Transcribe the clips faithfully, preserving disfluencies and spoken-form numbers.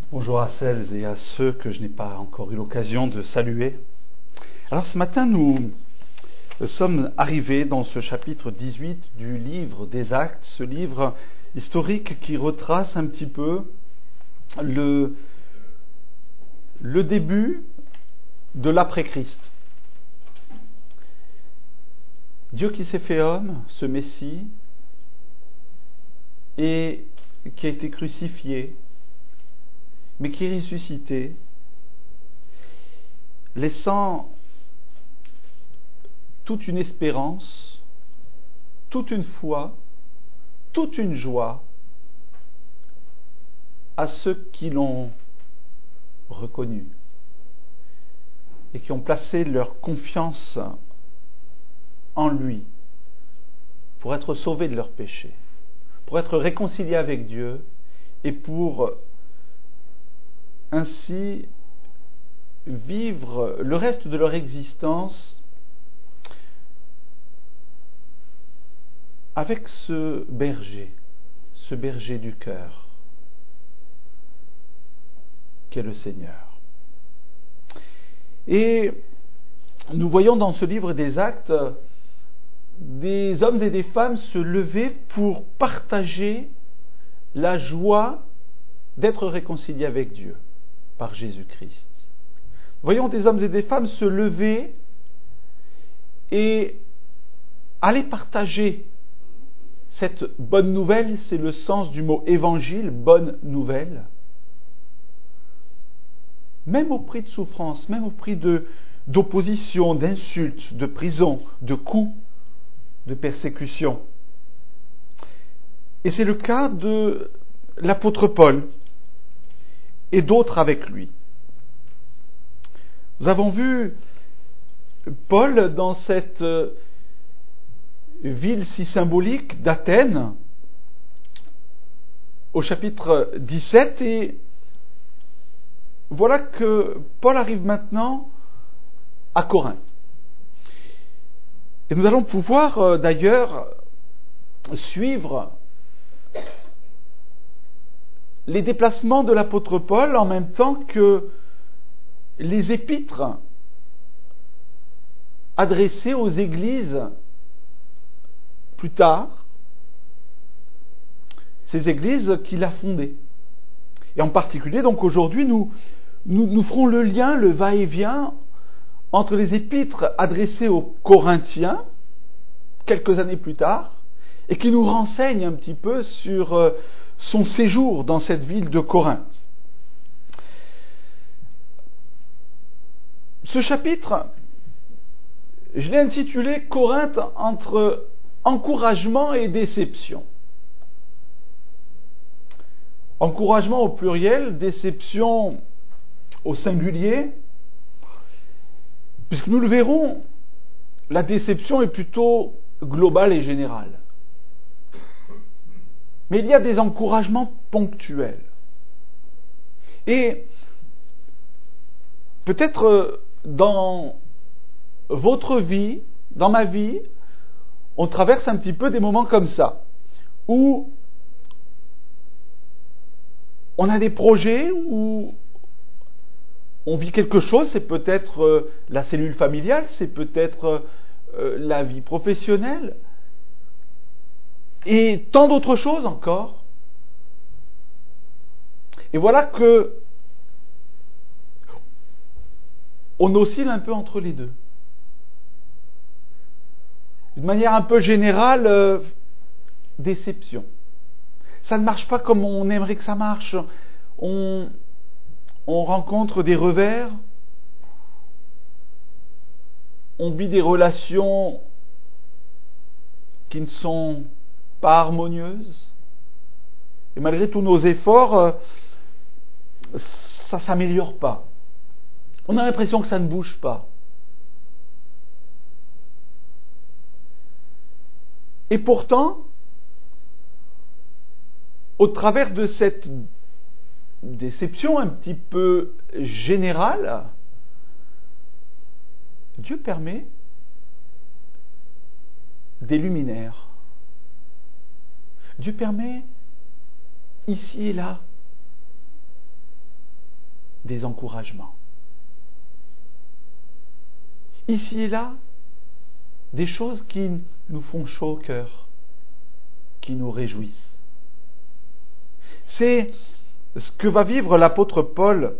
Bonjour à celles et à ceux que je n'ai pas encore eu l'occasion de saluer. Alors ce matin, nous sommes arrivés dans ce chapitre dix-huit du livre des Actes, ce livre historique qui retrace un petit peu le, le début de l'après-Christ. Dieu qui s'est fait homme, ce Messie, et qui a été crucifié, mais qui est ressuscité, laissant toute une espérance, toute une foi, toute une joie à ceux qui l'ont reconnu et qui ont placé leur confiance en lui pour être sauvés de leurs péchés, pour être réconciliés avec Dieu et pour ainsi vivre le reste de leur existence avec ce berger, ce berger du cœur, qu'est le Seigneur. Et nous voyons dans ce livre des Actes des hommes et des femmes se lever pour partager la joie d'être réconciliés avec Dieu par Jésus-Christ. Voyons des hommes et des femmes se lever et aller partager cette bonne nouvelle, c'est le sens du mot évangile, bonne nouvelle, même au prix de souffrance, même au prix de, d'opposition, d'insultes, de prison, de coups, de persécution. Et c'est le cas de l'apôtre Paul et d'autres avec lui. Nous avons vu Paul dans cette ville si symbolique d'Athènes au chapitre dix-sept, et voilà que Paul arrive maintenant à Corinthe. Et nous allons pouvoir d'ailleurs suivre les déplacements de l'apôtre Paul en même temps que les épîtres adressées aux églises plus tard, ces églises qu'il a fondées. Et en particulier, donc aujourd'hui, nous, nous, nous ferons le lien, le va-et-vient entre les épîtres adressées aux Corinthiens, quelques années plus tard, et qui nous renseignent un petit peu sur euh, son séjour dans cette ville de Corinthe. Ce chapitre, je l'ai intitulé « Corinthe entre encouragement et déception ». Encouragement au pluriel, déception au singulier, puisque nous le verrons, la déception est plutôt globale et générale. Mais il y a des encouragements ponctuels. Et peut-être dans votre vie, dans ma vie, on traverse un petit peu des moments comme ça, où on a des projets, où on vit quelque chose, c'est peut-être la cellule familiale, c'est peut-être la vie professionnelle, et tant d'autres choses encore. Et voilà que on oscille un peu entre les deux. D'une manière un peu générale, euh, déception. Ça ne marche pas comme on aimerait que ça marche. On, on rencontre des revers, on vit des relations qui ne sont pas harmonieuses, et malgré tous nos efforts, euh, ça ne s'améliore pas. On a l'impression que ça ne bouge pas. Et pourtant, au travers de cette déception un petit peu générale, Dieu permet des luminaires. Dieu permet, ici et là, des encouragements. Ici et là, des choses qui nous font chaud au cœur, qui nous réjouissent. C'est ce que va vivre l'apôtre Paul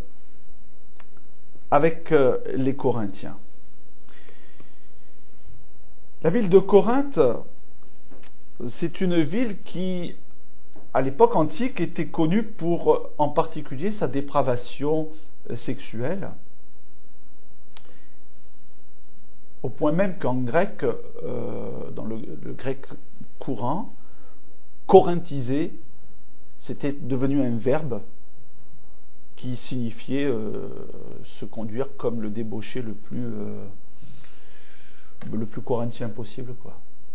avec les Corinthiens. La ville de Corinthe, c'est une ville qui, à l'époque antique, était connue pour, en particulier, sa dépravation sexuelle. Au point même qu'en grec, euh, dans le, le grec courant, corinthiser, c'était devenu un verbe qui signifiait euh, se conduire comme le débauché le plus, euh, le plus corinthien possible, quoi.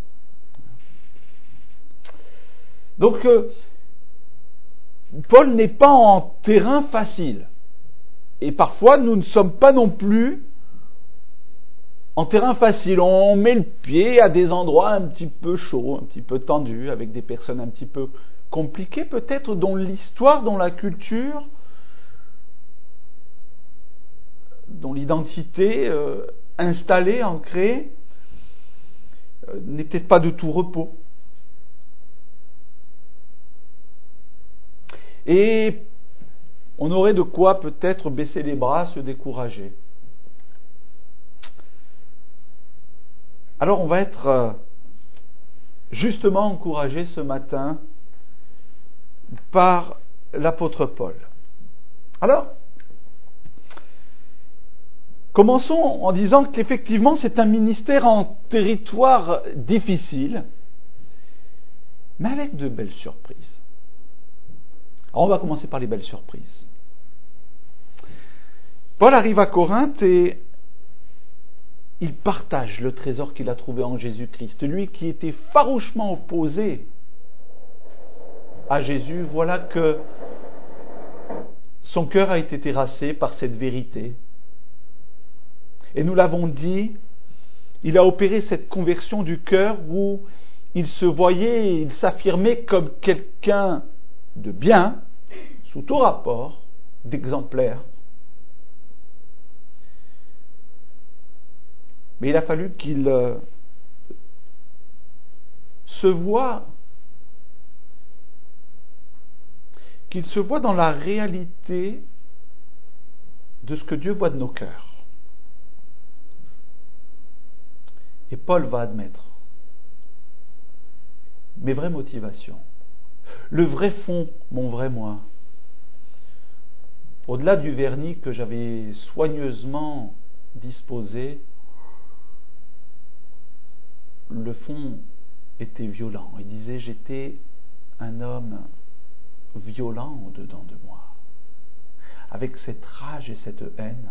Donc, euh, Paul n'est pas en terrain facile. Et parfois, nous ne sommes pas non plus en terrain facile. On met le pied à des endroits un petit peu chauds, un petit peu tendus, avec des personnes un petit peu compliquées, peut-être, dont l'histoire, dont la culture, dont l'identité euh, installée, ancrée, euh, n'est peut-être pas de tout repos. Et on aurait de quoi peut-être baisser les bras, se décourager. Alors on va être justement encouragé ce matin par l'apôtre Paul. Alors, commençons en disant qu'effectivement c'est un ministère en territoire difficile, mais avec de belles surprises. Alors on va commencer par les belles surprises. Paul arrive à Corinthe et il partage le trésor qu'il a trouvé en Jésus-Christ. Lui qui était farouchement opposé à Jésus, voilà que son cœur a été terrassé par cette vérité. Et nous l'avons dit, il a opéré cette conversion du cœur où il se voyait, il s'affirmait comme quelqu'un de bien, sous tout rapport, d'exemplaire. Mais il a fallu qu'il euh, se voie, qu'il se voie dans la réalité de ce que Dieu voit de nos cœurs. Et Paul va admettre mes vraies motivations, le vrai fond, mon vrai moi. Au-delà du vernis que j'avais soigneusement disposé, le fond était violent. Il disait, j'étais un homme violent au-dedans de moi, avec cette rage et cette haine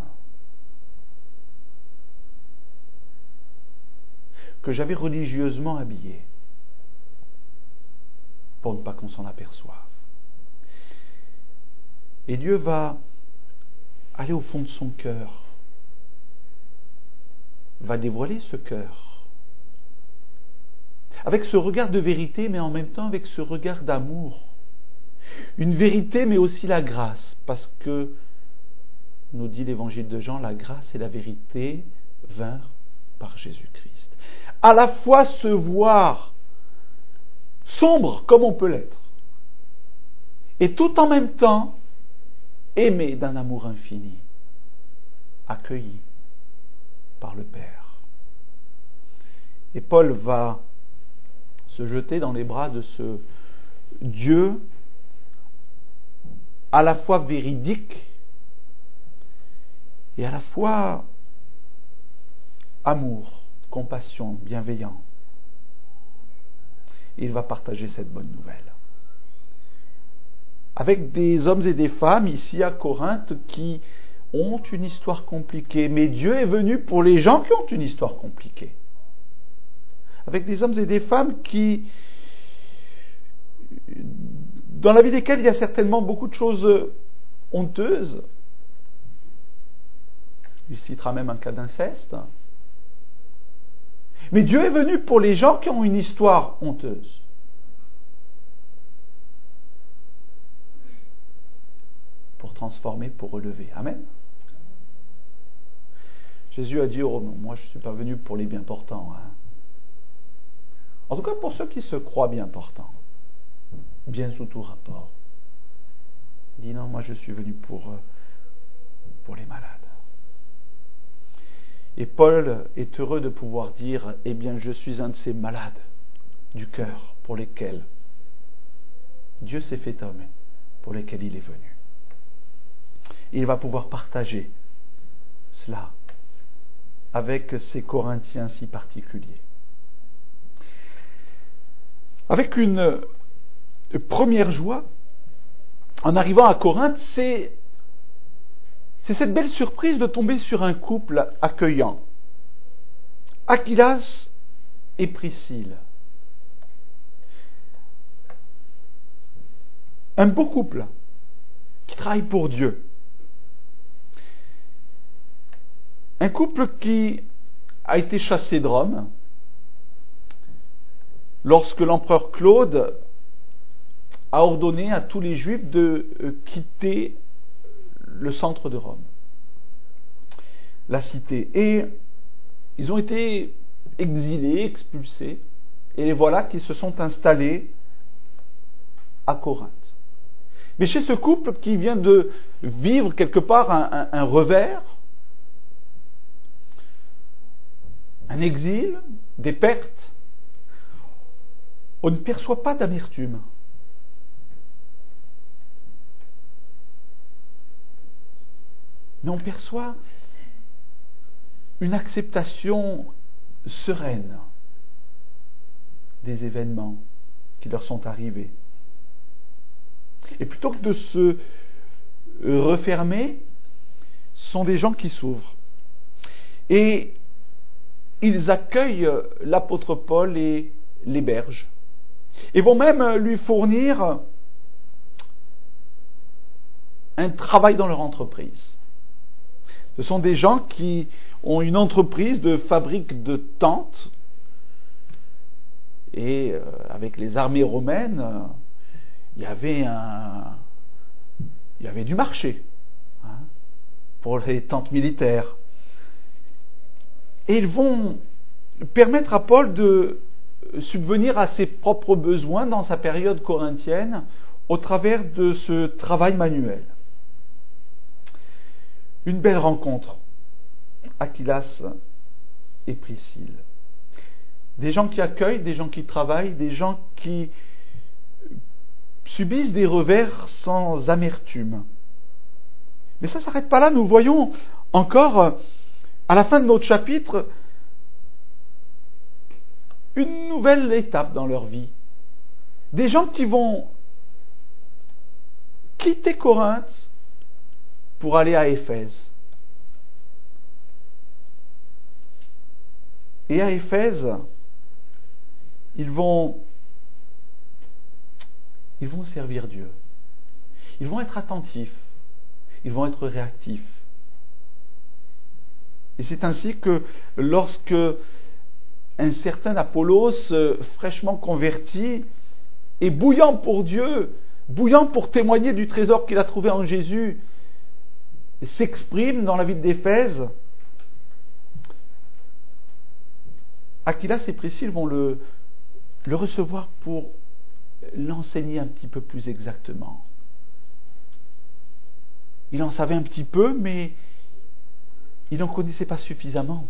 que j'avais religieusement habillé pour ne pas qu'on s'en aperçoive. Et Dieu va aller au fond de son cœur, va dévoiler ce cœur, avec ce regard de vérité, mais en même temps avec ce regard d'amour. Une vérité, mais aussi la grâce, parce que, nous dit l'évangile de Jean, la grâce et la vérité vinrent par Jésus-Christ. À la fois se voir sombre comme on peut l'être, et tout en même temps aimer d'un amour infini, accueilli par le Père. Et Paul va se jeter dans les bras de ce Dieu à la fois véridique et à la fois amour, compassion, bienveillant. Il va partager cette bonne nouvelle avec des hommes et des femmes ici à Corinthe qui ont une histoire compliquée, mais Dieu est venu pour les gens qui ont une histoire compliquée. Avec des hommes et des femmes qui, dans la vie desquels il y a certainement beaucoup de choses honteuses. Il citera même un cas d'inceste. Mais Dieu est venu pour les gens qui ont une histoire honteuse. Pour transformer, pour relever. Amen. Jésus a dit, oh, moi je ne suis pas venu pour les bien portants. Hein. En tout cas pour ceux qui se croient bien portants, bien sous tout rapport. Il dit non, moi je suis venu pour, pour les malades. Et Paul est heureux de pouvoir dire, eh bien je suis un de ces malades du cœur pour lesquels Dieu s'est fait homme, pour lesquels il est venu. Et il va pouvoir partager cela avec ces Corinthiens si particuliers. Avec une première joie, en arrivant à Corinthe, c'est, c'est cette belle surprise de tomber sur un couple accueillant. Aquilas et Priscille. Un beau couple qui travaille pour Dieu. Un couple qui a été chassé de Rome lorsque l'empereur Claude a ordonné à tous les Juifs de quitter le centre de Rome, la cité. Et ils ont été exilés, expulsés, et les voilà qui se sont installés à Corinthe. Mais chez ce couple qui vient de vivre quelque part un, un, un revers, un exil, des pertes, on ne perçoit pas d'amertume. Mais on perçoit une acceptation sereine des événements qui leur sont arrivés. Et plutôt que de se refermer, ce sont des gens qui s'ouvrent. Et ils accueillent l'apôtre Paul et l'hébergent. Et vont même lui fournir un travail dans leur entreprise. Ce sont des gens qui ont une entreprise de fabrique de tentes. Et euh, avec les armées romaines, euh, il y avait un, il y avait du marché hein, pour les tentes militaires. Et ils vont permettre à Paul de subvenir à ses propres besoins dans sa période corinthienne au travers de ce travail manuel. Une belle rencontre, Aquilas et Priscille. Des gens qui accueillent, des gens qui travaillent, des gens qui subissent des revers sans amertume. Mais ça ne s'arrête pas là, nous voyons encore, à la fin de notre chapitre, une nouvelle étape dans leur vie. Des gens qui vont quitter Corinthe pour aller à Éphèse. Et à Éphèse, ils vont, ils vont servir Dieu. Ils vont être attentifs. Ils vont être réactifs. Et c'est ainsi que lorsque un certain Apollos, fraîchement converti, et bouillant pour Dieu, bouillant pour témoigner du trésor qu'il a trouvé en Jésus, s'exprime dans la ville d'Éphèse, Aquilas et Priscille vont le, le recevoir pour l'enseigner un petit peu plus exactement. Il en savait un petit peu, mais il n'en connaissait pas suffisamment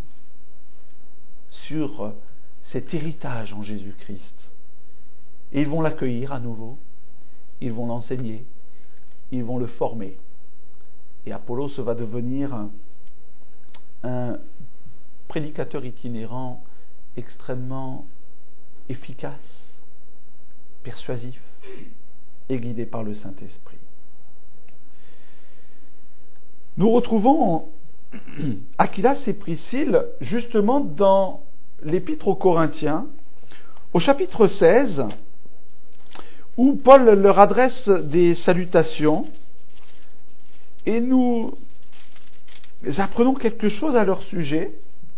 sur cet héritage en Jésus-Christ. Et ils vont l'accueillir à nouveau, ils vont l'enseigner, ils vont le former. Et Apollos va devenir un, un prédicateur itinérant extrêmement efficace, persuasif et guidé par le Saint-Esprit. Nous retrouvons Aquilas et Priscille justement dans l'Épître aux Corinthiens, au chapitre seize, où Paul leur adresse des salutations et nous apprenons quelque chose à leur sujet.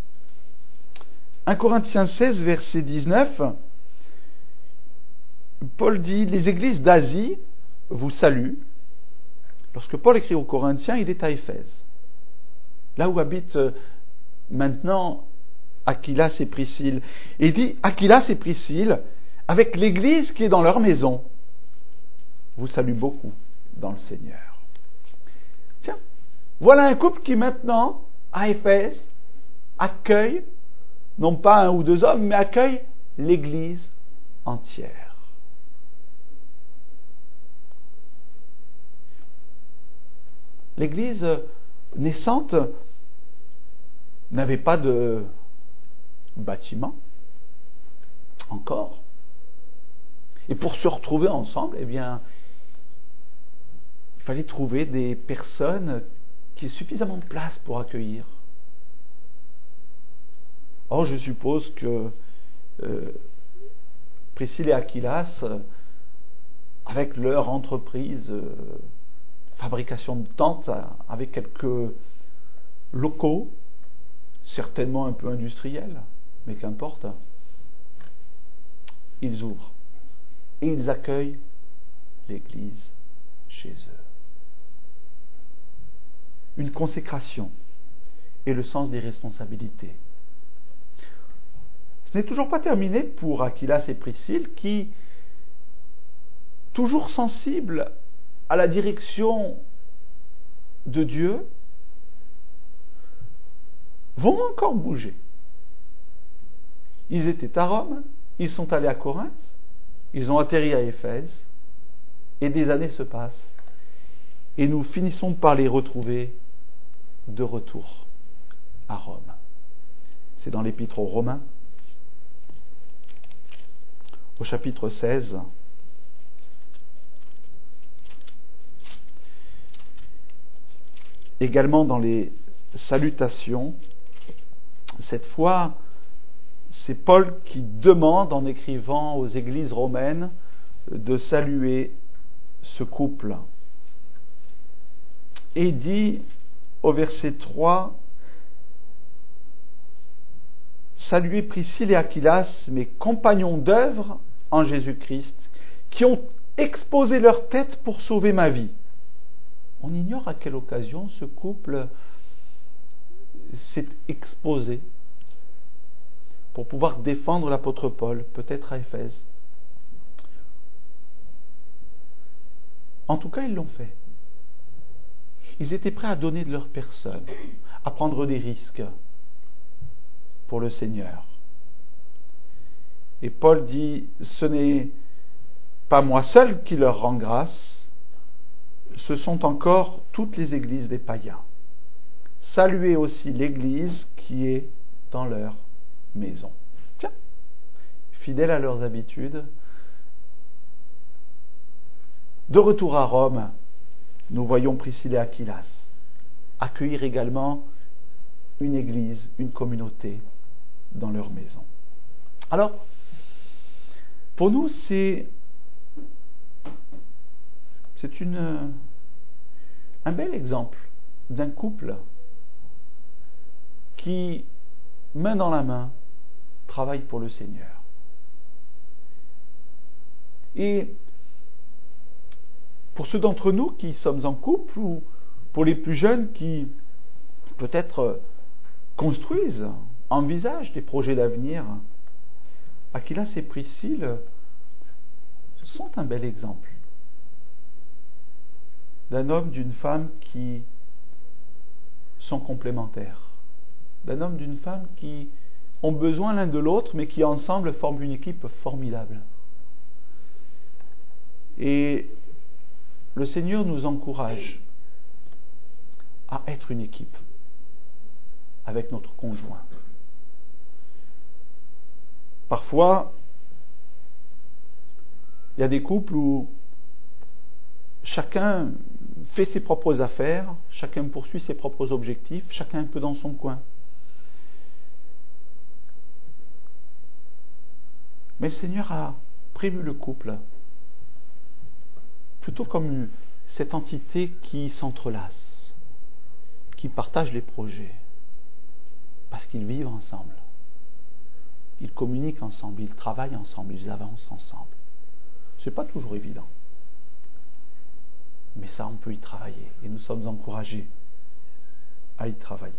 un Corinthiens seize, verset dix-neuf, Paul dit « Les églises d'Asie vous saluent. Lorsque Paul écrit aux Corinthiens, il est à Éphèse, là où habitent maintenant Aquilas et Priscille. Et il dit, Aquilas et Priscille, avec l'église qui est dans leur maison, vous salue beaucoup dans le Seigneur. Tiens, voilà un couple qui maintenant, à Éphèse, accueille, non pas un ou deux hommes, mais accueille l'église entière. L'église naissante n'avait pas de bâtiment, encore. Et pour se retrouver ensemble, eh bien, il fallait trouver des personnes qui aient suffisamment de place pour accueillir. Or, je suppose que euh, Priscille et Aquilas, euh, avec leur entreprise, euh, fabrication de tentes, avec quelques locaux, certainement un peu industriels, mais qu'importe, ils ouvrent et ils accueillent l'Église chez eux. Une consécration et le sens des responsabilités. Ce n'est toujours pas terminé pour Aquilas et Priscille qui, toujours sensibles à la direction de Dieu, vont encore bouger. Ils étaient à Rome, ils sont allés à Corinthe, ils ont atterri à Éphèse, et des années se passent, et nous finissons par les retrouver de retour à Rome. C'est dans l'Épître aux Romains, au chapitre seize, également dans les salutations. Cette fois, c'est Paul qui demande, en écrivant aux églises romaines, de saluer ce couple. Et il dit au verset trois, « Saluez Priscille et Aquilas, mes compagnons d'œuvre en Jésus-Christ, qui ont exposé leur tête pour sauver ma vie. » On ignore à quelle occasion ce couple s'est exposé pour pouvoir défendre l'apôtre Paul, peut-être à Éphèse. En tout cas, ils l'ont fait. Ils étaient prêts à donner de leur personne, à prendre des risques pour le Seigneur. Et Paul dit, ce n'est pas moi seul qui leur rend grâce, ce sont encore toutes les églises des païens. Saluez aussi l'église qui est dans leur maison. Tiens, fidèles à leurs habitudes, de retour à Rome, nous voyons Priscille et Aquilas accueillir également une église, une communauté dans leur maison. Alors, pour nous, c'est, c'est une, un bel exemple d'un couple qui, main dans la main, travaille pour le Seigneur. Et pour ceux d'entre nous qui sommes en couple, ou pour les plus jeunes qui peut-être construisent, envisagent des projets d'avenir, Aquilas et Priscille sont un bel exemple d'un homme, d'une femme qui sont complémentaires, d'un homme, d'une femme qui ont besoin l'un de l'autre, mais qui ensemble forment une équipe formidable. Et le Seigneur nous encourage à être une équipe avec notre conjoint. Parfois, il y a des couples où chacun fait ses propres affaires, chacun poursuit ses propres objectifs, chacun un peu dans son coin. Mais le Seigneur a prévu le couple plutôt comme cette entité qui s'entrelace, qui partage les projets, parce qu'ils vivent ensemble, ils communiquent ensemble, ils travaillent ensemble, ils avancent ensemble. Ce n'est pas toujours évident. Mais ça, on peut y travailler. Et nous sommes encouragés à y travailler.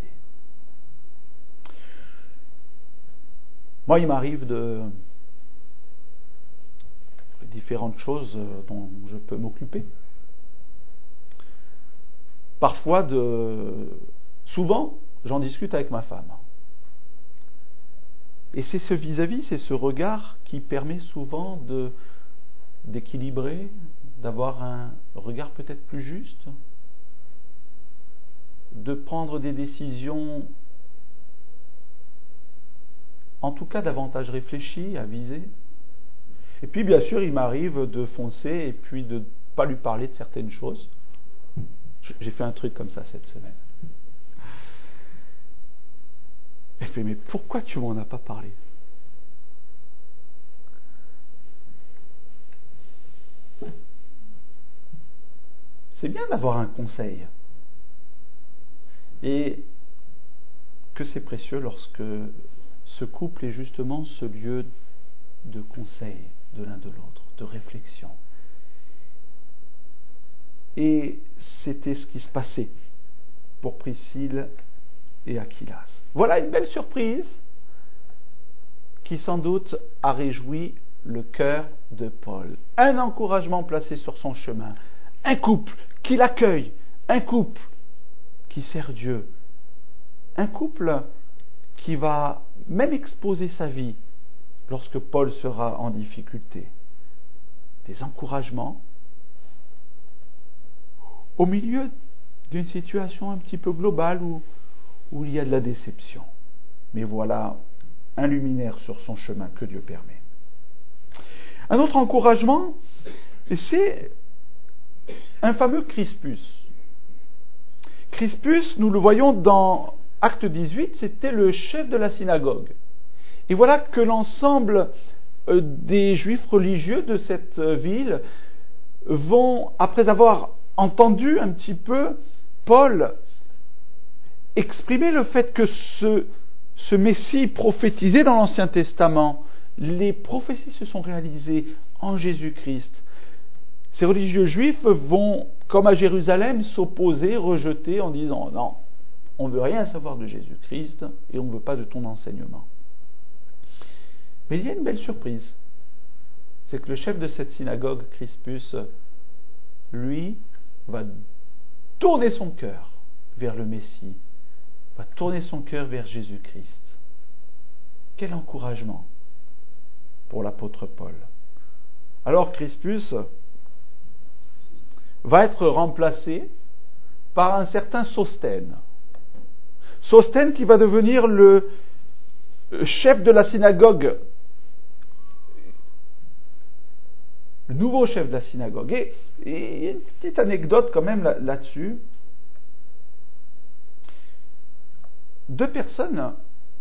Moi, il m'arrive de différentes choses dont je peux m'occuper. Parfois, de... souvent, j'en discute avec ma femme. Et c'est ce vis-à-vis, c'est ce regard qui permet souvent de, d'équilibrer, d'avoir un regard peut-être plus juste, de prendre des décisions, en tout cas davantage réfléchies, avisées. Et puis bien sûr, il m'arrive de foncer et puis de ne pas lui parler de certaines choses. J'ai fait un truc comme ça cette semaine. Elle fait, mais pourquoi tu m'en as pas parlé? C'est bien d'avoir un conseil. Et que c'est précieux lorsque ce couple est justement ce lieu de conseil de l'un de l'autre, de réflexion. Et c'était ce qui se passait pour Priscille et Aquilas. Voilà une belle surprise qui sans doute a réjoui le cœur de Paul. Un encouragement placé sur son chemin, un couple qui l'accueille, un couple qui sert Dieu, un couple qui va même exposer sa vie lorsque Paul sera en difficulté. Des encouragements au milieu d'une situation un petit peu globale où, où il y a de la déception. Mais voilà un luminaire sur son chemin que Dieu permet. Un autre encouragement, c'est un fameux Crispus. Crispus, nous le voyons dans Acte dix-huit, c'était le chef de la synagogue. Et voilà que l'ensemble des juifs religieux de cette ville vont, après avoir entendu un petit peu Paul exprimer le fait que ce, ce Messie prophétisé dans l'Ancien Testament, les prophéties se sont réalisées en Jésus-Christ. Ces religieux juifs vont, comme à Jérusalem, s'opposer, rejeter en disant non, on ne veut rien savoir de Jésus-Christ et on ne veut pas de ton enseignement. Mais il y a une belle surprise, c'est que le chef de cette synagogue, Crispus, lui, va tourner son cœur vers le Messie, va tourner son cœur vers Jésus-Christ. Quel encouragement pour l'apôtre Paul. Alors Crispus va être remplacé par un certain Sosthène. Sosthène qui va devenir le chef de la synagogue, le nouveau chef de la synagogue. Et, et il y a une petite anecdote quand même là, là-dessus. Deux personnes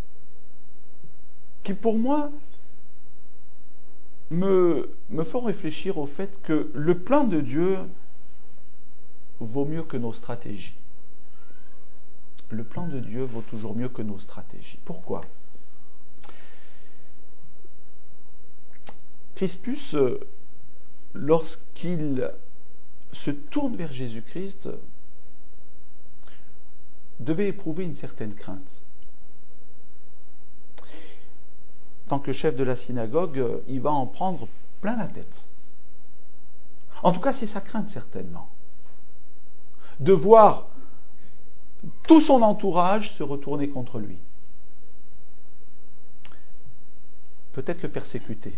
qui pour moi me, me font réfléchir au fait que le plan de Dieu vaut mieux que nos stratégies. Le plan de Dieu vaut toujours mieux que nos stratégies. Pourquoi ? Crispus, lorsqu'il se tourne vers Jésus-Christ, devait éprouver une certaine crainte. En tant que chef de la synagogue, il va en prendre plein la tête. En tout cas, c'est sa crainte certainement. De voir tout son entourage se retourner contre lui. Peut-être le persécuter.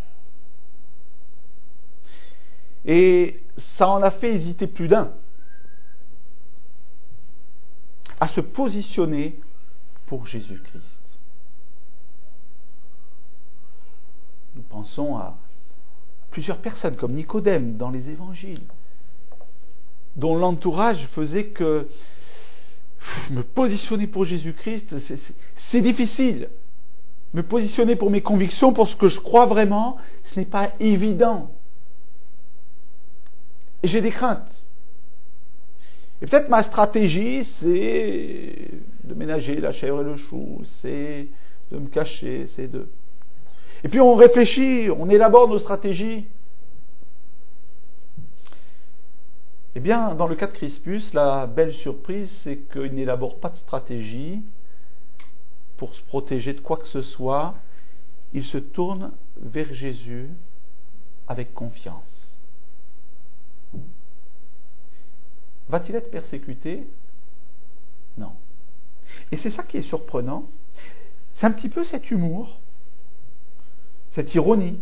Et ça en a fait hésiter plus d'un à se positionner pour Jésus-Christ. Nous pensons à plusieurs personnes comme Nicodème dans les évangiles, dont l'entourage faisait que me positionner pour Jésus-Christ, c'est, c'est, c'est difficile. Me positionner pour mes convictions, pour ce que je crois vraiment, ce n'est pas évident. Et j'ai des craintes. Et peut-être ma stratégie, c'est de ménager la chèvre et le chou, c'est de me cacher, c'est de... Et puis on réfléchit, on élabore nos stratégies. Eh bien, dans le cas de Crispus, la belle surprise, c'est qu'il n'élabore pas de stratégie pour se protéger de quoi que ce soit. Il se tourne vers Jésus avec confiance. Va-t-il être persécuté? Non. Et c'est ça qui est surprenant. C'est un petit peu cet humour, cette ironie,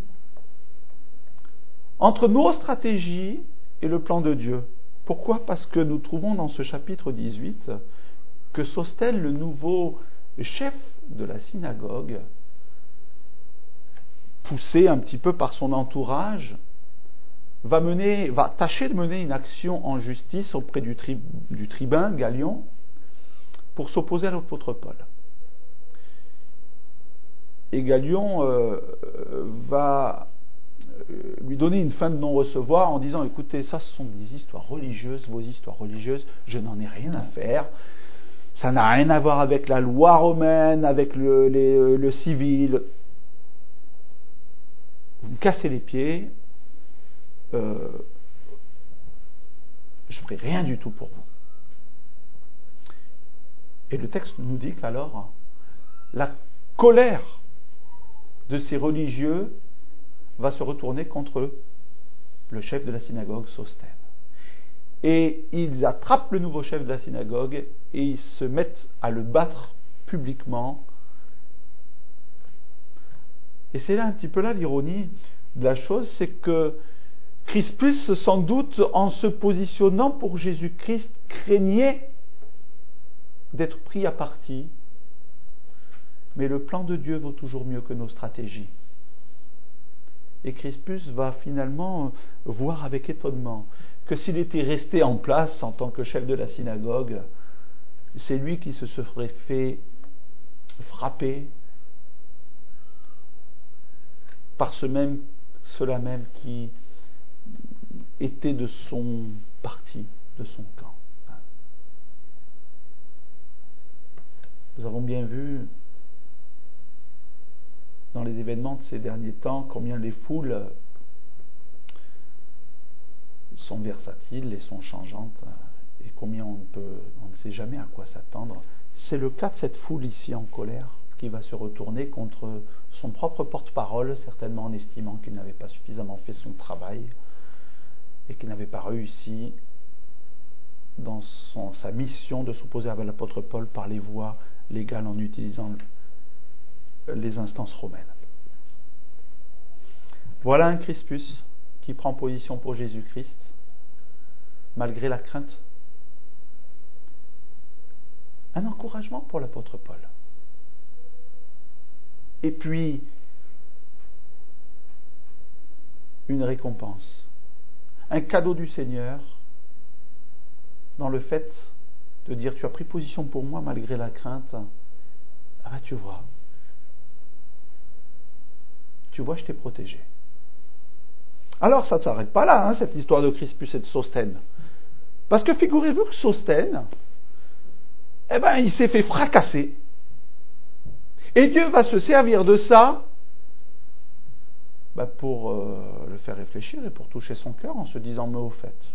entre nos stratégies et le plan de Dieu. Pourquoi? Parce que nous trouvons dans ce chapitre dix-huit que Sostène, le nouveau chef de la synagogue, poussé un petit peu par son entourage, va mener, va tâcher de mener une action en justice auprès du, tri, du tribun Gallion pour s'opposer à l'apôtre Paul. Et Gallion euh, va lui donner une fin de non-recevoir en disant: écoutez, ça ce sont des histoires religieuses, vos histoires religieuses, je n'en ai rien à faire, ça n'a rien à voir avec la loi romaine, avec le, les, le civil. Vous me cassez les pieds, euh, je ne ferai rien du tout pour vous. Et le texte nous dit qu'alors la colère de ces religieux va se retourner contre le chef de la synagogue, Sostène. Et ils attrapent le nouveau chef de la synagogue et ils se mettent à le battre publiquement. Et c'est là un petit peu là l'ironie de la chose, c'est que Crispus, sans doute, en se positionnant pour Jésus-Christ, craignait d'être pris à partie. Mais le plan de Dieu vaut toujours mieux que nos stratégies. Et Crispus va finalement voir avec étonnement que s'il était resté en place en tant que chef de la synagogue, c'est lui qui se serait fait frapper par ce même, ceux-là même qui étaient de son parti, de son camp. Nous avons bien vu dans les événements de ces derniers temps combien les foules sont versatiles et sont changeantes, et combien on, peut, on ne sait jamais à quoi s'attendre. C'est le cas de cette foule ici en colère qui va se retourner contre son propre porte-parole, certainement en estimant qu'il n'avait pas suffisamment fait son travail et qu'il n'avait pas réussi dans son, sa mission de s'opposer à l'apôtre Paul par les voies légales en utilisant les instances romaines. Voilà un Crispus qui prend position pour Jésus-Christ, malgré la crainte. Un encouragement pour l'apôtre Paul. Et puis, une récompense, un cadeau du Seigneur, dans le fait de dire: tu as pris position pour moi malgré la crainte. Ah ben tu vois, tu vois, je t'ai protégé. Alors ça ne s'arrête pas là, hein, cette histoire de Crispus et de Sostène. Parce que figurez-vous que Sostène, eh ben, il s'est fait fracasser. Et Dieu va se servir de ça ben, pour euh, le faire réfléchir et pour toucher son cœur en se disant: mais au fait,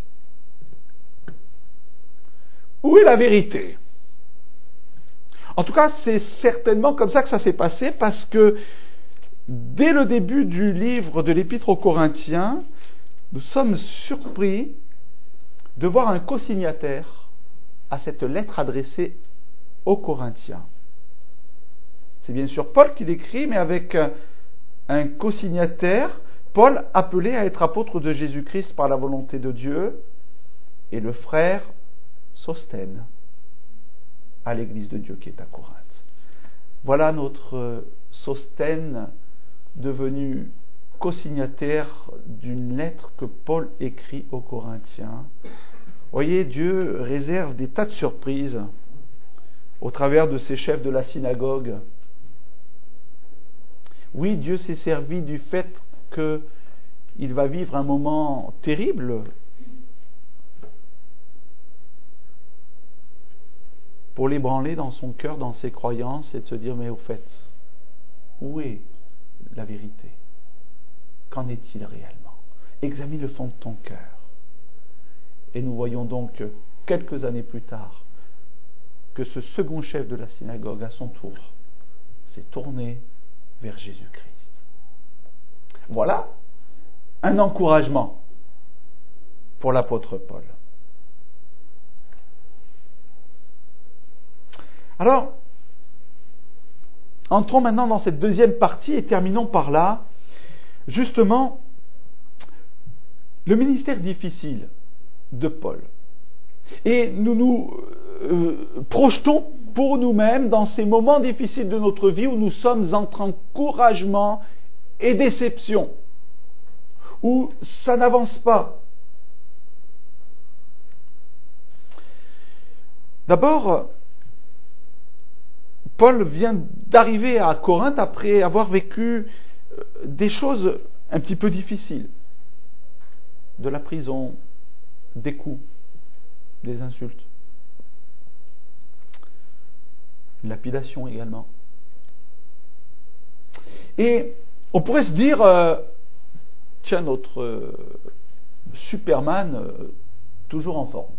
où est la vérité? En tout cas, c'est certainement comme ça que ça s'est passé, parce que dès le début du livre de l'Épître aux Corinthiens, nous sommes surpris de voir un co-signataire à cette lettre adressée aux Corinthiens. C'est bien sûr Paul qui l'écrit, mais avec un co-signataire, Paul appelé à être apôtre de Jésus-Christ par la volonté de Dieu, et le frère Sostène à l'église de Dieu qui est à Corinthe. Voilà notre Sostène devenu co-signataire d'une lettre que Paul écrit aux Corinthiens. Voyez, Dieu réserve des tas de surprises au travers de ces chefs de la synagogue. Oui, Dieu s'est servi du fait qu'il va vivre un moment terrible pour l'ébranler dans son cœur, dans ses croyances, et de se dire: mais au fait, où est la vérité? Qu'en est-il réellement? Examine le fond de ton cœur. Et nous voyons donc quelques années plus tard que ce second chef de la synagogue, à son tour, s'est tourné vers Jésus-Christ. Voilà un encouragement pour l'apôtre Paul. Alors, entrons maintenant dans cette deuxième partie et terminons par là, justement, le ministère difficile de Paul. Et nous nous euh, projetons pour nous-mêmes dans ces moments difficiles de notre vie où nous sommes entre encouragement et déception, où ça n'avance pas. D'abord, Paul vient d'arriver à Corinthe après avoir vécu des choses un petit peu difficiles. De la prison, des coups, des insultes, une lapidation également. Et on pourrait se dire, euh, tiens, notre euh, Superman, euh, toujours en forme.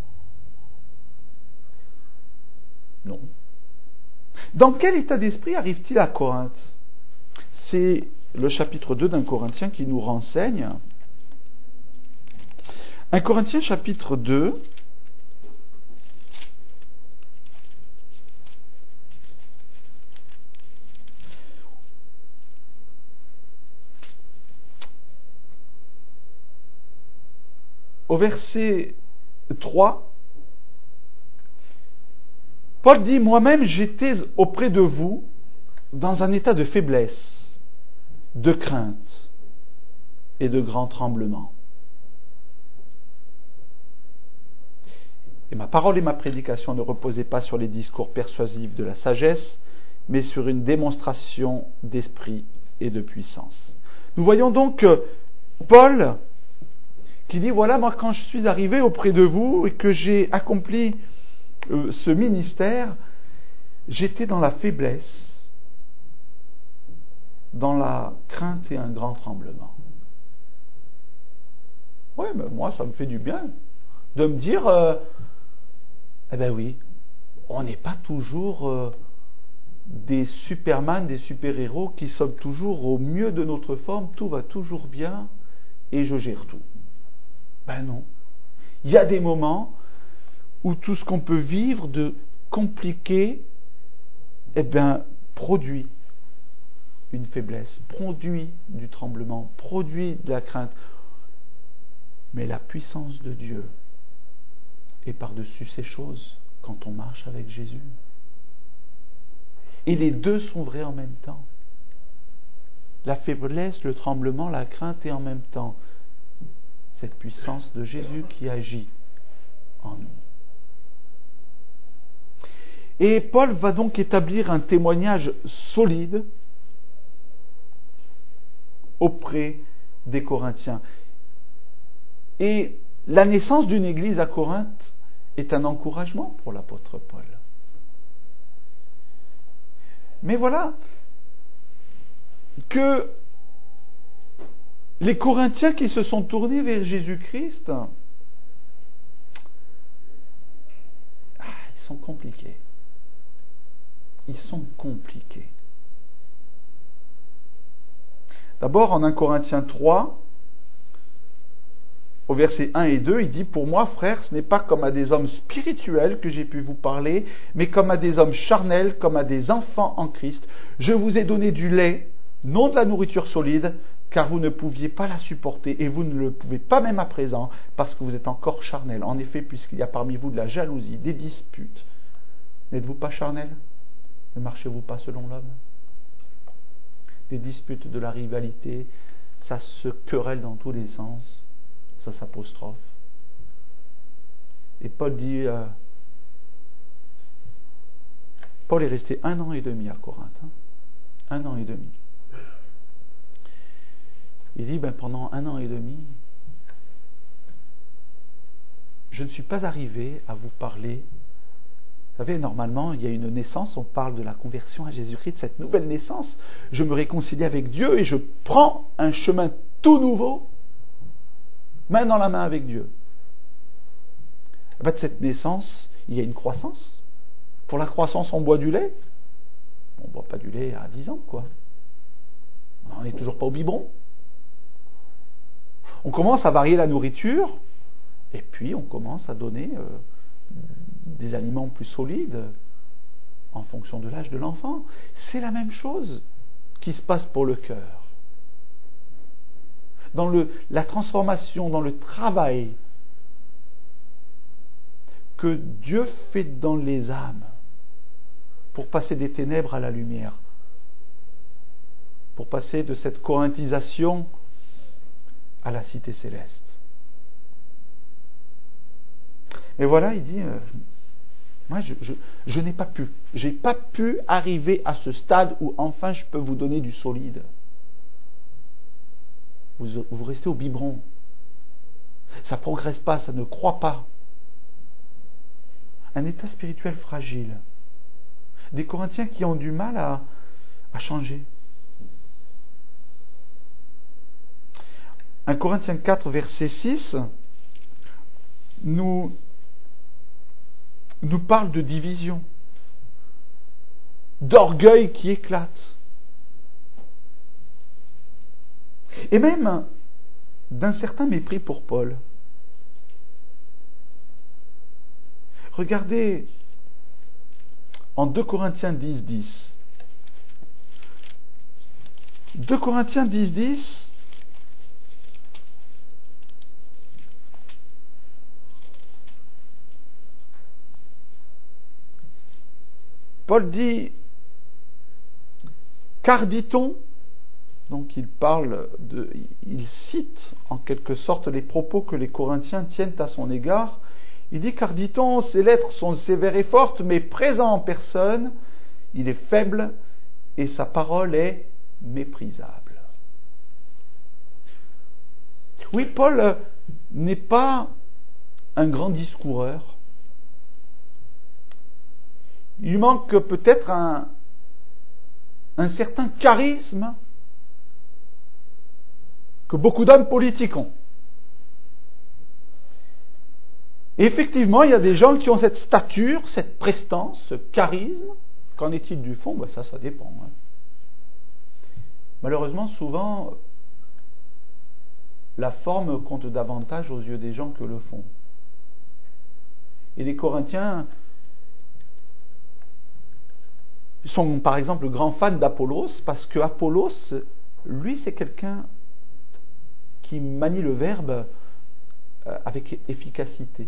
Non. Dans quel état d'esprit arrive-t-il à Corinthe? C'est le chapitre deux d'un Corinthiens qui nous renseigne. un Corinthiens chapitre deux, au verset trois, Paul dit « Moi-même, j'étais auprès de vous dans un état de faiblesse, de crainte et de grand tremblement. Et ma parole et ma prédication ne reposaient pas sur les discours persuasifs de la sagesse, mais sur une démonstration d'esprit et de puissance. » Nous voyons donc Paul qui dit « Voilà, moi quand je suis arrivé auprès de vous et que j'ai accompli euh, ce ministère, j'étais dans la faiblesse, dans la crainte et un grand tremblement. » Oui, mais moi ça me fait du bien de me dire euh, eh bien oui, on n'est pas toujours euh, des Superman, des super-héros qui sommes toujours au mieux de notre forme, tout va toujours bien et je gère tout. Ben non. Il y a des moments où tout ce qu'on peut vivre de compliqué, eh bien, produit une faiblesse, produit du tremblement, produit de la crainte. Mais la puissance de Dieu est par-dessus ces choses quand on marche avec Jésus. Et les deux sont vrais en même temps. La faiblesse, le tremblement, la crainte et en même temps cette puissance de Jésus qui agit en nous. Et Paul va donc établir un témoignage solide auprès des Corinthiens. Et la naissance d'une église à Corinthe est un encouragement pour l'apôtre Paul. Mais voilà que les Corinthiens qui se sont tournés vers Jésus-Christ, ah, ils sont compliqués. Ils sont compliqués. D'abord, en un Corinthiens trois, au verset un et deux, il dit « Pour moi, frères, ce n'est pas comme à des hommes spirituels que j'ai pu vous parler, mais comme à des hommes charnels, comme à des enfants en Christ. Je vous ai donné du lait, non de la nourriture solide, car vous ne pouviez pas la supporter, et vous ne le pouvez pas même à présent, parce que vous êtes encore charnels. En effet, puisqu'il y a parmi vous de la jalousie, des disputes, n'êtes-vous pas charnels? Ne marchez-vous pas selon l'homme? Des disputes, de la rivalité, ça se querelle dans tous les sens. Ça s'apostrophe. Et Paul dit, euh, Paul est resté un an et demi à Corinthe. Hein, un an et demi. Il dit, ben, pendant un an et demi, je ne suis pas arrivé à vous parler. Vous savez, normalement, il y a une naissance, on parle de la conversion à Jésus-Christ, de cette nouvelle naissance. Je me réconcilie avec Dieu et je prends un chemin tout nouveau, main dans la main avec Dieu. Ben, de cette naissance, il y a une croissance. Pour la croissance, on boit du lait. On ne boit pas du lait à dix ans, quoi. On n'est toujours pas au biberon. On commence à varier la nourriture, et puis on commence à donner euh, des aliments plus solides en fonction de l'âge de l'enfant. C'est la même chose qui se passe pour le cœur. Dans le, la transformation, dans le travail que Dieu fait dans les âmes pour passer des ténèbres à la lumière, pour passer de cette corinthisation à la cité céleste. Et voilà, il dit, euh, moi je, je, je n'ai pas pu, j'ai pas pu arriver à ce stade où enfin je peux vous donner du solide. Vous, vous restez au biberon. Ça ne progresse pas, ça ne croît pas. Un état spirituel fragile. Des Corinthiens qui ont du mal à, à changer. un Corinthiens quatre, verset six, nous, nous parle de division, d'orgueil qui éclate, et même d'un certain mépris pour Paul. Regardez en deux Corinthiens dix, dix. deux Corinthiens dix, dix. Paul dit, car dit-on, donc il parle de, il cite en quelque sorte les propos que les Corinthiens tiennent à son égard. Il dit, car dit-on, ses lettres sont sévères et fortes, mais présent en personne, il est faible et sa parole est méprisable. Oui, Paul n'est pas un grand discoureur. Il lui manque peut-être un, un certain charisme que beaucoup d'hommes politiques ont. Et effectivement, il y a des gens qui ont cette stature, cette prestance, ce charisme. Qu'en est-il du fond? Ben ça, ça dépend. Hein. Malheureusement, souvent, la forme compte davantage aux yeux des gens que le fond. Et les Corinthiens sont par exemple grands fans d'Apollos, parce que Apollos, lui, c'est quelqu'un qui manie le verbe avec efficacité.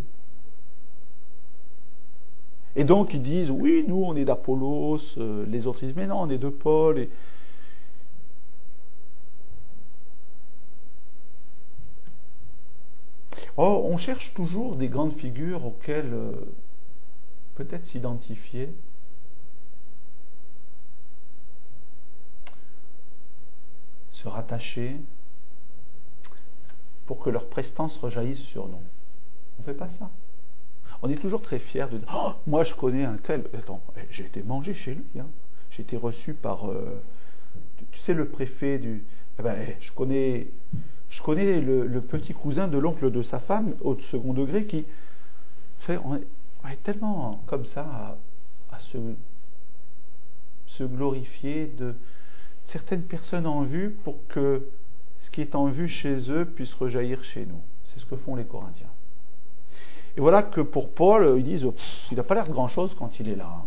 Et donc ils disent, oui, nous on est d'Apollos, les autres disent, mais non, on est de Paul. Et... Oh, on cherche toujours des grandes figures auxquelles euh, peut-être s'identifier. Se rattacher pour que leur prestance rejaillisse sur nous. On ne fait pas ça. On est toujours très fiers de dire, oh, moi je connais un tel. Attends, j'ai été mangé chez lui. Hein. J'ai été reçu par, euh, tu, tu sais, le préfet du. Eh ben, je connais, je connais le, le petit cousin de l'oncle de sa femme au second degré qui. Fait, on, est, on est tellement comme ça à, à se, se glorifier de certaines personnes en vue pour que ce qui est en vue chez eux puisse rejaillir chez nous. C'est ce que font les Corinthiens. Et voilà que pour Paul, ils disent, il n'a pas l'air de grand-chose quand il est là.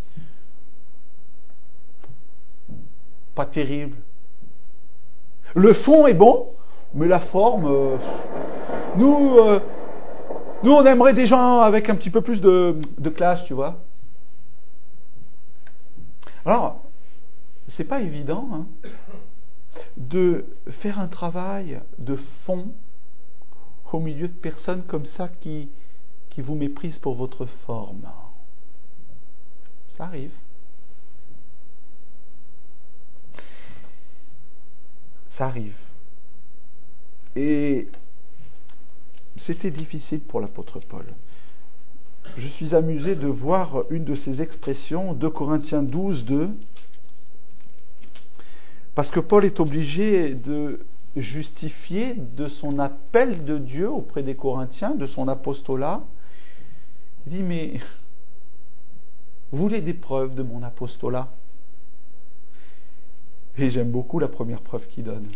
Pas terrible. Le fond est bon, mais la forme, euh, nous, euh, nous on aimerait des gens avec un petit peu plus de, de classe, tu vois. Alors, c'est pas évident hein, de faire un travail de fond au milieu de personnes comme ça qui, qui vous méprisent pour votre forme. Ça arrive. Ça arrive. Et c'était difficile pour l'apôtre Paul. Je suis amusé de voir une de ces expressions, deux Corinthiens douze, deux, parce que Paul est obligé de justifier de son appel de Dieu auprès des Corinthiens, de son apostolat. Il dit, mais vous voulez des preuves de mon apostolat? Et j'aime beaucoup la première preuve qu'il donne.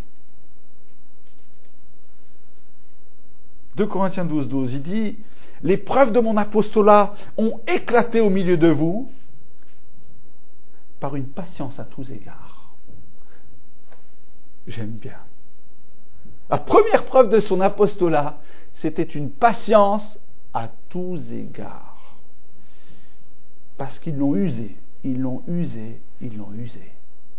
deux Corinthiens douze, douze, il dit, les preuves de mon apostolat ont éclaté au milieu de vous par une patience à tous égards. J'aime bien. La première preuve de son apostolat, c'était une patience à tous égards. Parce qu'ils l'ont usé, ils l'ont usé, ils l'ont usé.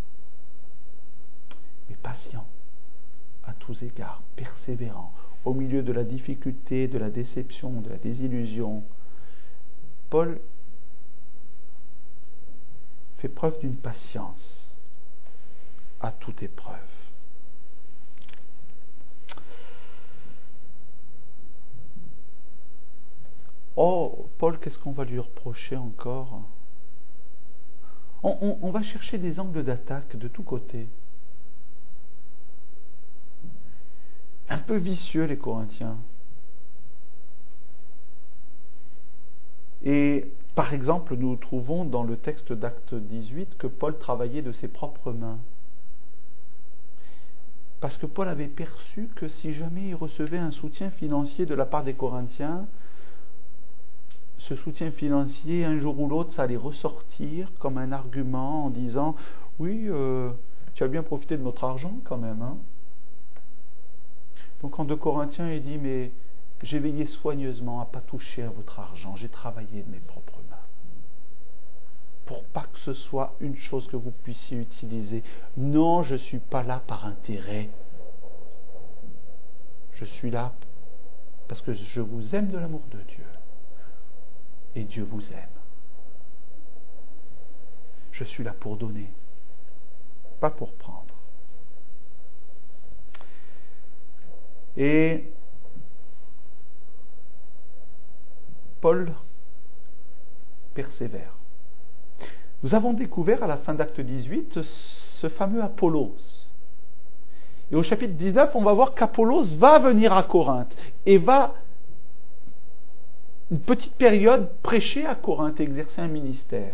Mais patient à tous égards, persévérant, au milieu de la difficulté, de la déception, de la désillusion. Paul fait preuve d'une patience à toute épreuve. Oh, Paul, qu'est-ce qu'on va lui reprocher encore? on, on, on va chercher des angles d'attaque de tous côtés. Un peu vicieux, les Corinthiens. Et par exemple, nous trouvons dans le texte d'Actes dix-huit que Paul travaillait de ses propres mains. Parce que Paul avait perçu que si jamais il recevait un soutien financier de la part des Corinthiens, ce soutien financier, un jour ou l'autre, ça allait ressortir comme un argument en disant « Oui, euh, tu as bien profité de notre argent quand même. Hein ?» Donc en deux Corinthiens, il dit, mais j'ai veillé soigneusement à ne pas toucher à votre argent, j'ai travaillé de mes propres mains. Pour pas que ce soit une chose que vous puissiez utiliser. Non, je ne suis pas là par intérêt. Je suis là parce que je vous aime de l'amour de Dieu. Et Dieu vous aime. Je suis là pour donner, pas pour prendre. Et Paul persévère. Nous avons découvert à la fin d'Acte dix-huit ce fameux Apollos. Et au chapitre dix-neuf, on va voir qu'Apollos va venir à Corinthe et va, une petite période, prêcher à Corinthe, exercer un ministère.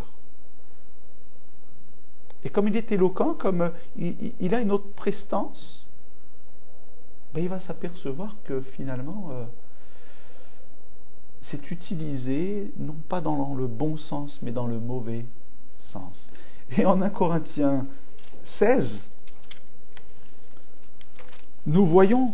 Et comme il est éloquent, comme il, il a une autre prestance, ben il va s'apercevoir que finalement, euh, c'est utilisé, non pas dans le bon sens, mais dans le mauvais sens. Et en un Corinthiens seize, nous voyons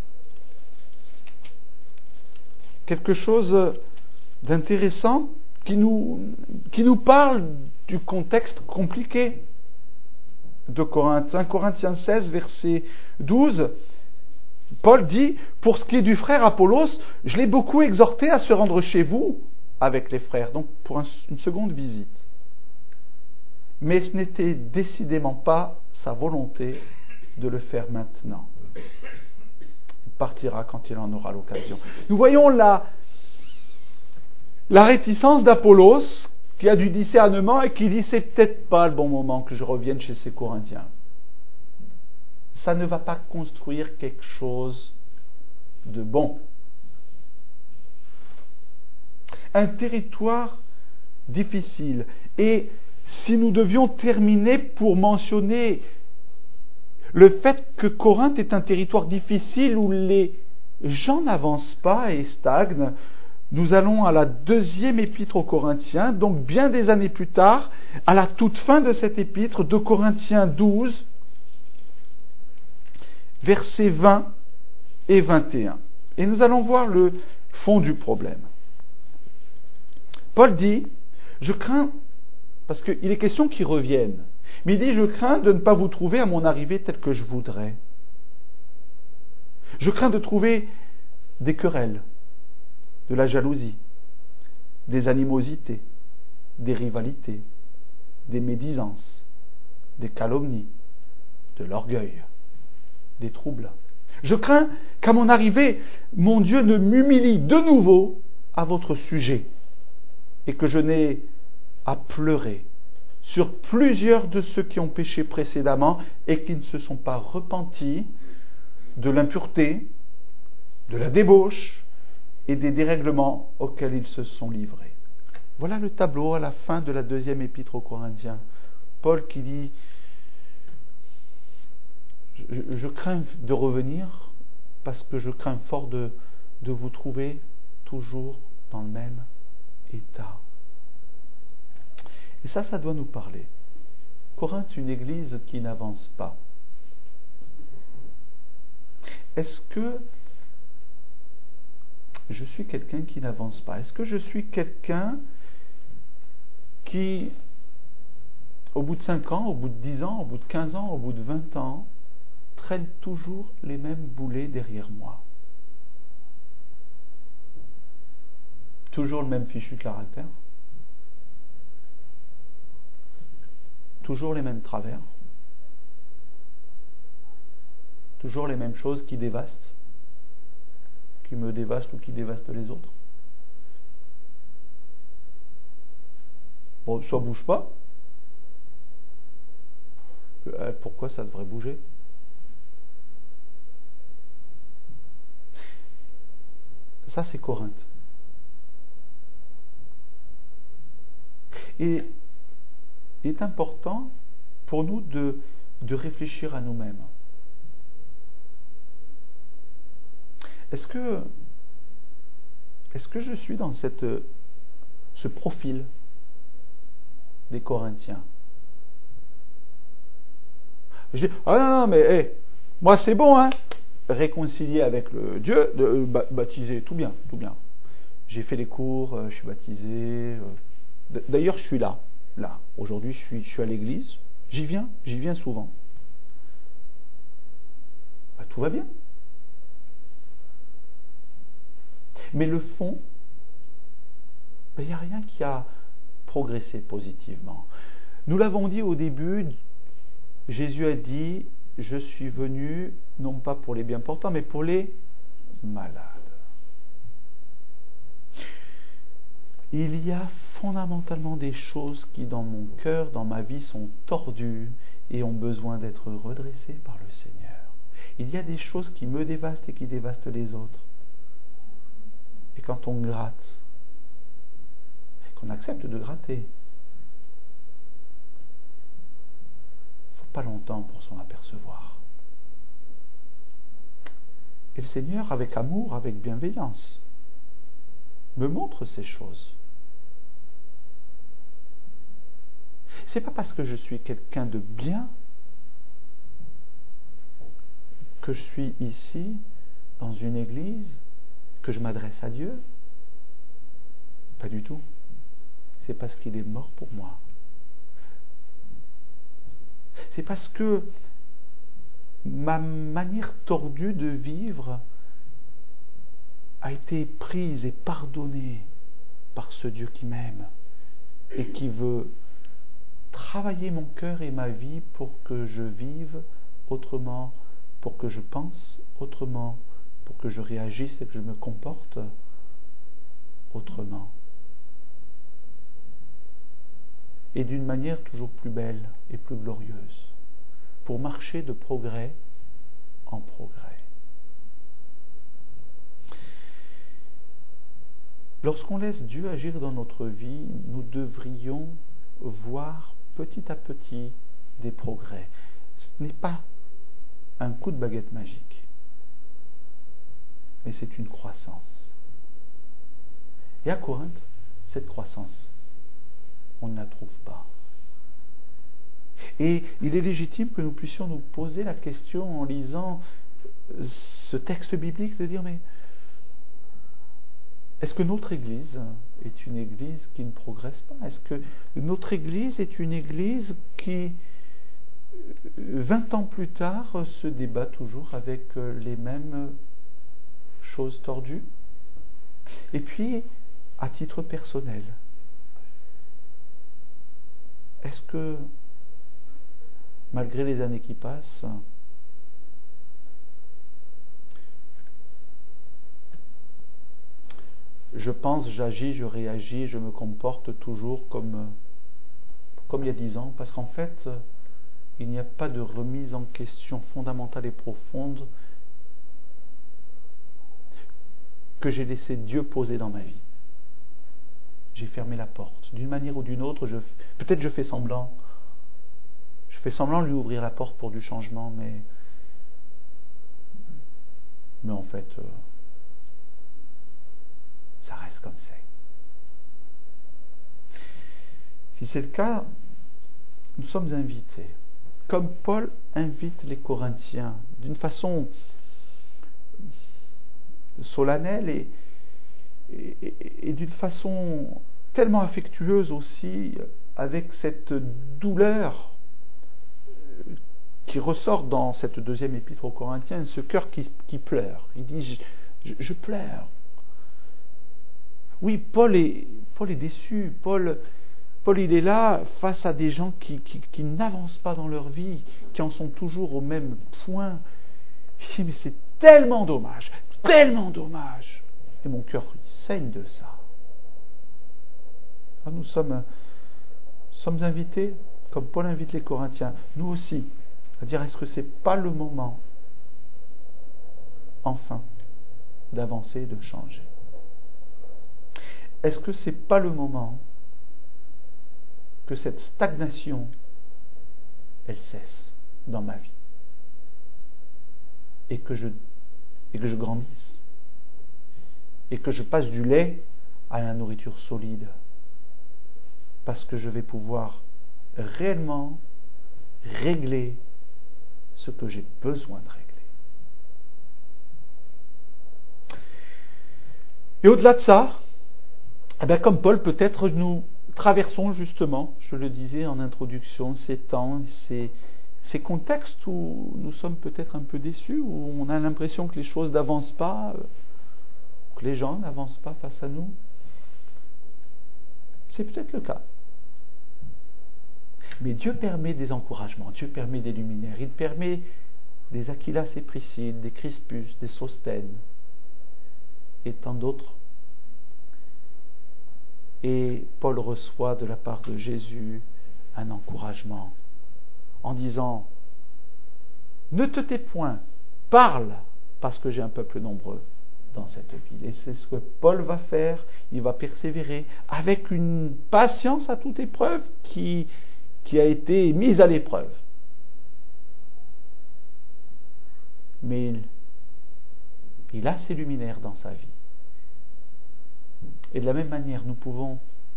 quelque chose d'intéressant qui nous, qui nous parle du contexte compliqué de Corinthe. un Corinthiens seize, verset douze, Paul dit, pour ce qui est du frère Apollos, je l'ai beaucoup exhorté à se rendre chez vous avec les frères, donc pour un, une seconde visite. Mais ce n'était décidément pas sa volonté de le faire maintenant. Il partira quand il en aura l'occasion. Nous voyons la, la réticence d'Apollos, qui a du discernement et qui dit, c'est peut-être pas le bon moment que je revienne chez ces Corinthiens. Ça ne va pas construire quelque chose de bon. Un territoire difficile. Et si nous devions terminer pour mentionner le fait que Corinthe est un territoire difficile où les gens n'avancent pas et stagnent, nous allons à la deuxième épître aux Corinthiens, donc bien des années plus tard, à la toute fin de cette épître, deux Corinthiens douze, versets vingt et vingt et un. Et nous allons voir le fond du problème. Paul dit, je crains, parce qu'il est question qu'ils reviennent, mais il dit, je crains de ne pas vous trouver à mon arrivée tel que je voudrais. Je crains de trouver des querelles, de la jalousie, des animosités, des rivalités, des médisances, des calomnies, de l'orgueil, des troubles. Je crains qu'à mon arrivée, mon Dieu ne m'humilie de nouveau à votre sujet et que je n'ai à pleurer sur plusieurs de ceux qui ont péché précédemment et qui ne se sont pas repentis de l'impureté, de la débauche et des dérèglements auxquels ils se sont livrés. Voilà le tableau à la fin de la deuxième épître aux Corinthiens. Paul qui dit, je, je crains de revenir parce que je crains fort de, de vous trouver toujours dans le même état. Et ça, ça doit nous parler. Corinthe, une église qui n'avance pas. Est-ce que je suis quelqu'un qui n'avance pas? Est-ce que je suis quelqu'un qui, au bout de cinq ans, au bout de dix ans, au bout de quinze ans, au bout de vingt ans, traîne toujours les mêmes boulets derrière moi? Toujours le même fichu caractère? Toujours les mêmes travers? Toujours les mêmes choses qui dévastent? Qui me dévastent ou qui dévastent les autres? Bon, ça bouge pas. Euh, pourquoi ça devrait bouger? Ça, c'est Corinthe. Et il est important pour nous de, de réfléchir à nous-mêmes. Est-ce que, est-ce que je suis dans cette, ce profil des Corinthiens? Je dis, ah non, non, mais hey, moi c'est bon, hein, réconcilié avec le Dieu, de, euh, baptisé, tout bien, tout bien. J'ai fait les cours, euh, je suis baptisé. Euh, d'ailleurs, je suis là, là. Aujourd'hui, je suis, je suis à l'église, j'y viens, j'y viens souvent. Bah, tout va bien. Mais le fond, il n'y a rien qui a progressé positivement. Nous l'avons dit au début, Jésus a dit, je suis venu non pas pour les bien portants, mais pour les malades. Il y a fondamentalement des choses qui dans mon cœur, dans ma vie, sont tordues et ont besoin d'être redressées par le Seigneur. Il y a des choses qui me dévastent et qui dévastent les autres. Et quand on gratte, et qu'on accepte de gratter, il ne faut pas longtemps pour s'en apercevoir. Et le Seigneur, avec amour, avec bienveillance, me montre ces choses. C'est pas parce que je suis quelqu'un de bien que je suis ici, dans une église, que je m'adresse à Dieu. Pas du tout. C'est parce qu'il est mort pour moi. C'est parce que ma manière tordue de vivre a été prise et pardonnée par ce Dieu qui m'aime et qui veut travailler mon cœur et ma vie pour que je vive autrement, pour que je pense autrement, pour que je réagisse et que je me comporte autrement. Et d'une manière toujours plus belle et plus glorieuse, pour marcher de progrès en progrès. Lorsqu'on laisse Dieu agir dans notre vie, nous devrions voir petit à petit des progrès. Ce n'est pas un coup de baguette magique, mais c'est une croissance. Et à Corinthe, cette croissance, on ne la trouve pas. Et il est légitime que nous puissions nous poser la question en lisant ce texte biblique, de dire, mais est-ce que notre Église est une Église qui ne progresse pas? Est-ce que notre Église est une Église qui, vingt ans plus tard, se débat toujours avec les mêmes choses tordues? Et puis, à titre personnel, est-ce que, malgré les années qui passent, je pense, j'agis, je réagis, je me comporte toujours comme, comme il y a dix ans, parce qu'en fait, il n'y a pas de remise en question fondamentale et profonde que j'ai laissé Dieu poser dans ma vie. j'ai fermé la porte. D'une manière ou d'une autre, je, peut-être je fais semblant. Je fais semblant de lui ouvrir la porte pour du changement, mais, mais en fait, euh, ça reste comme c'est. Si c'est le cas, nous sommes invités, comme Paul invite les Corinthiens, d'une façon solennelle et, et, et, et d'une façon tellement affectueuse aussi, avec cette douleur qui ressort dans cette deuxième épître aux Corinthiens, ce cœur qui, qui pleure. Il dit, je, je, je pleure. Oui, Paul est, Paul est déçu. Paul, Paul, il est là face à des gens qui, qui, qui n'avancent pas dans leur vie, qui en sont toujours au même point. Il dit, mais c'est tellement dommage, tellement dommage. Et mon cœur saigne de ça. Alors nous sommes, sommes invités, comme Paul invite les Corinthiens, nous aussi, à dire, est-ce que ce n'est pas le moment, enfin, d'avancer et de changer? Est-ce que ce n'est pas le moment que cette stagnation, elle cesse dans ma vie et que je, et que je grandisse et que je passe du lait à la nourriture solide, parce que je vais pouvoir réellement régler ce que j'ai besoin de régler. Et au-delà de ça, eh bien, comme Paul, peut-être nous traversons justement, je le disais en introduction, ces temps, ces, ces contextes où nous sommes peut-être un peu déçus, où on a l'impression que les choses n'avancent pas, que les gens n'avancent pas face à nous. C'est peut-être le cas. Mais Dieu permet des encouragements, Dieu permet des luminaires, il permet des Aquilas et Priscille, des Crispus, des Sosthènes et tant d'autres. Et Paul reçoit de la part de Jésus un encouragement en disant, ne te tais point, parle, parce que j'ai un peuple nombreux dans cette ville. Et c'est ce que Paul va faire, il va persévérer avec une patience à toute épreuve qui, qui a été mise à l'épreuve. Mais il, il a ses luminaires dans sa vie. Et de la même manière, nous pouvons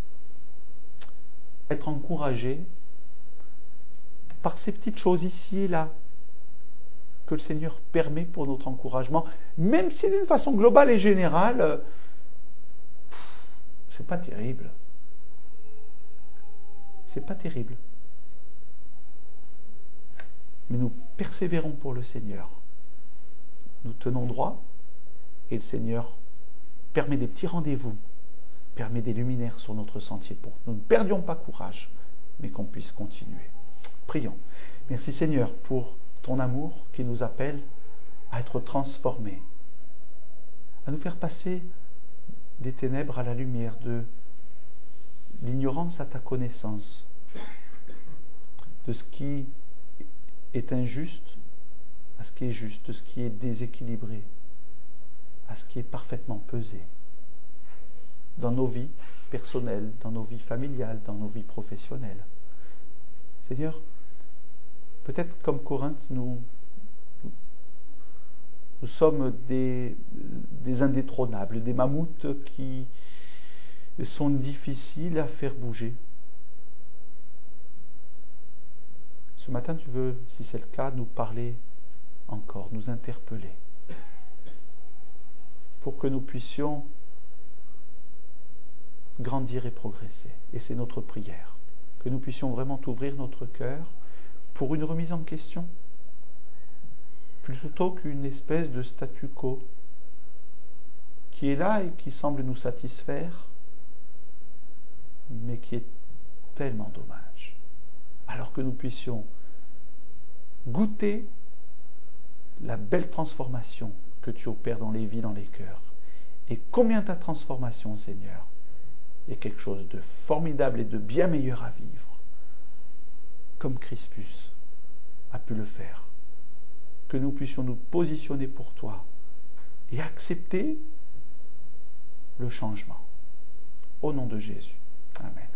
être encouragés par ces petites choses ici et là que le Seigneur permet pour notre encouragement, même si d'une façon globale et générale, c'est pas terrible. C'est pas terrible. Mais nous persévérons pour le Seigneur. Nous tenons droit et le Seigneur permet des petits rendez-vous, permet des luminaires sur notre sentier pour que nous ne perdions pas courage, mais qu'on puisse continuer. Prions. Merci Seigneur pour ton amour qui nous appelle à être transformés, à nous faire passer des ténèbres à la lumière, de l'ignorance à ta connaissance, de ce qui est injuste à ce qui est juste, de ce qui est déséquilibré à ce qui est parfaitement pesé dans nos vies personnelles, dans nos vies familiales, dans nos vies professionnelles. Seigneur, peut-être comme Corinthe, nous, nous sommes des, des indétrônables, des mammouths qui sont difficiles à faire bouger. Ce matin, tu veux, si c'est le cas, nous parler encore, nous interpeller, pour que nous puissions grandir et progresser. Et c'est notre prière, que nous puissions vraiment ouvrir notre cœur pour une remise en question, plutôt qu'une espèce de statu quo qui est là et qui semble nous satisfaire, mais qui est tellement dommage. Alors que nous puissions goûter la belle transformation que tu opères dans les vies, dans les cœurs. Et combien ta transformation, Seigneur, est quelque chose de formidable et de bien meilleur à vivre, comme Crispus a pu le faire. Que nous puissions nous positionner pour toi et accepter le changement. au nom de Jésus. Amen.